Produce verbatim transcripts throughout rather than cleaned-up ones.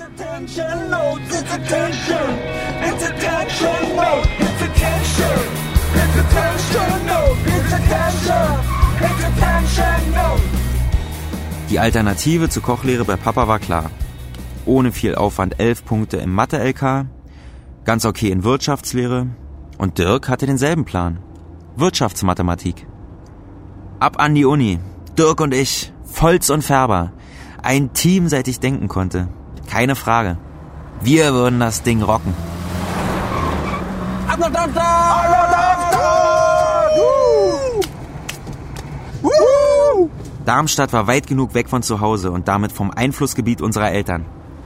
attention, no, it's attention. It's attention, no, it's attention. It's attention, no, it's attention. It's attention, no. Die Alternative zur Kochlehre bei Papa war klar. Ohne viel Aufwand elf Punkte im Mathe-L K, ganz okay in Wirtschaftslehre und Dirk hatte denselben Plan. Wirtschaftsmathematik. Ab an die Uni. Dirk und ich, Volz und Färber. Ein Team, seit ich denken konnte. Keine Frage. Wir würden das Ding rocken. Ab nach Darmstadt! Ab nach Darmstadt! Woo! Woo! Darmstadt war weit genug weg von zu Hause und damit vom Einflussgebiet unserer Eltern.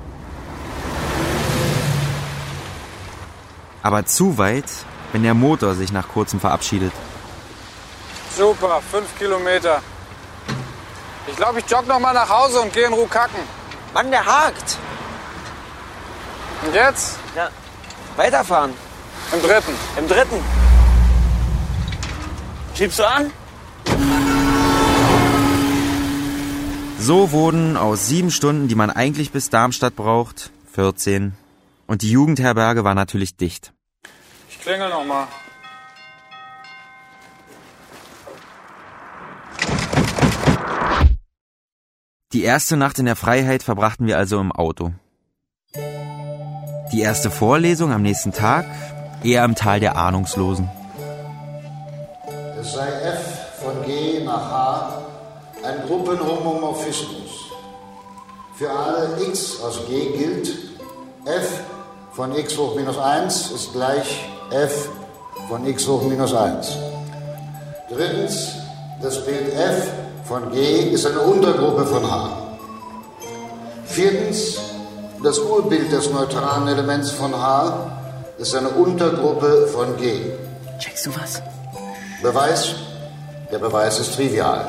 Aber zu weit, wenn der Motor sich nach kurzem verabschiedet. Super, fünf Kilometer. Ich glaube, ich jogge noch mal nach Hause und gehe in Ruhe kacken. Mann, der hakt. Und jetzt? Ja, weiterfahren. Im dritten. Im dritten. Schiebst du an? So wurden aus sieben Stunden, die man eigentlich bis Darmstadt braucht, vierzehn. Und die Jugendherberge war natürlich dicht. Ich klingel noch mal. Die erste Nacht in der Freiheit verbrachten wir also im Auto. Die erste Vorlesung am nächsten Tag eher im Tal der Ahnungslosen. Es sei F von G nach H ein Gruppenhomomorphismus. Für alle x aus G gilt, f von x hoch minus eins ist gleich f von x hoch minus eins. Drittens, das Bild f von G ist eine Untergruppe von H. Viertens, das Urbild des neutralen Elements von H ist eine Untergruppe von G. Checkst du was? Beweis? Der Beweis ist trivial.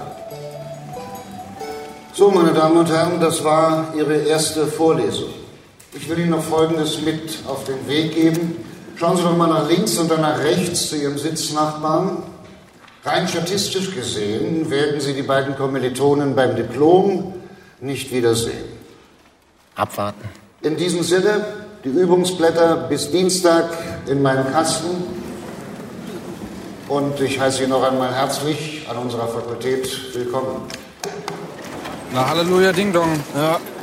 So, meine Damen und Herren, das war Ihre erste Vorlesung. Ich will Ihnen noch Folgendes mit auf den Weg geben. Schauen Sie doch mal nach links und dann nach rechts zu Ihrem Sitznachbarn. Rein statistisch gesehen werden Sie die beiden Kommilitonen beim Diplom nicht wiedersehen. Abwarten. In diesem Sinne, die Übungsblätter bis Dienstag in meinem Kasten. Und ich heiße Sie noch einmal herzlich an unserer Fakultät willkommen. Na, Halleluja, Ding Dong. Ja.